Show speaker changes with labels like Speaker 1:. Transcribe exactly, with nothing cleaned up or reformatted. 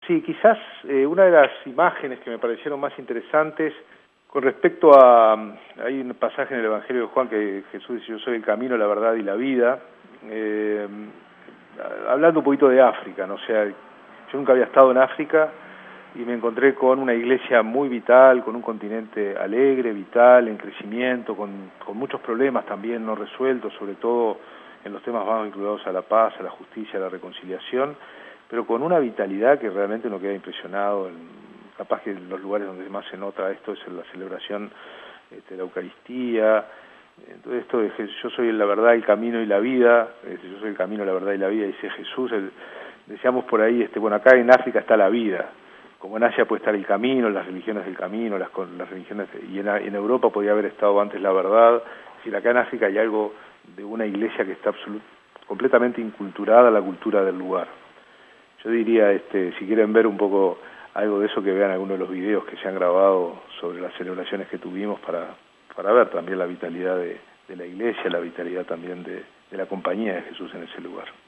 Speaker 1: Sí, quizás eh, una de las imágenes que me parecieron más interesantes con respecto a... Hay un pasaje en el Evangelio de Juan que Jesús dice: yo soy el camino, la verdad y la vida, eh, hablando un poquito de África, ¿no? O sea, yo nunca había estado en África y me encontré con una iglesia muy vital, con un continente alegre, vital, en crecimiento, con, con muchos problemas también no resueltos, sobre todo en los temas más vinculados a la paz, a la justicia, a la reconciliación, pero con una vitalidad que realmente uno queda impresionado. Capaz que en los lugares donde más se nota esto es en la celebración este, de la Eucaristía. Entonces esto de que yo soy la verdad, el camino y la vida, este, yo soy el camino, la verdad y la vida, dice Jesús. El, decíamos por ahí, este, bueno, acá en África está la vida, como en Asia puede estar el camino, las religiones del camino, las, las religiones, y en, en Europa podría haber estado antes la verdad. Es decir, acá en África hay algo de una iglesia que está absolut, completamente inculturada a la cultura del lugar. Yo diría, este, si quieren ver un poco algo de eso, que vean algunos de los videos que se han grabado sobre las celebraciones que tuvimos para, para ver también la vitalidad de, de la iglesia, la vitalidad también de, de la compañía de Jesús en ese lugar.